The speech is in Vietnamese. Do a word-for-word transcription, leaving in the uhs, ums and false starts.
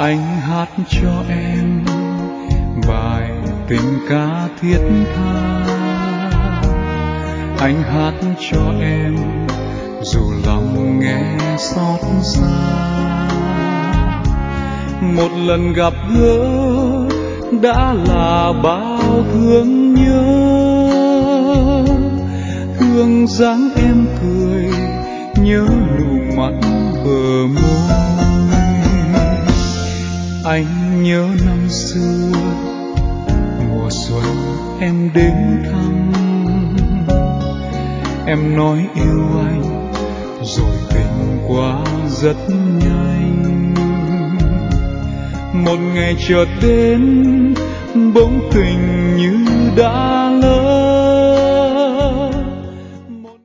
Anh hát cho em bài tình ca thiết tha, anh hát cho em dù lòng nghe xót xa. Một lần gặp gỡ đã là bao thương nhớ, thương dáng em cười, nhớ nụ mắt bờ môi. Anh nhớ năm xưa mùa xuân em đến thăm, em nói yêu anh rồi tình qua rất nhanh. Một ngày chợt đến bỗng tình như đã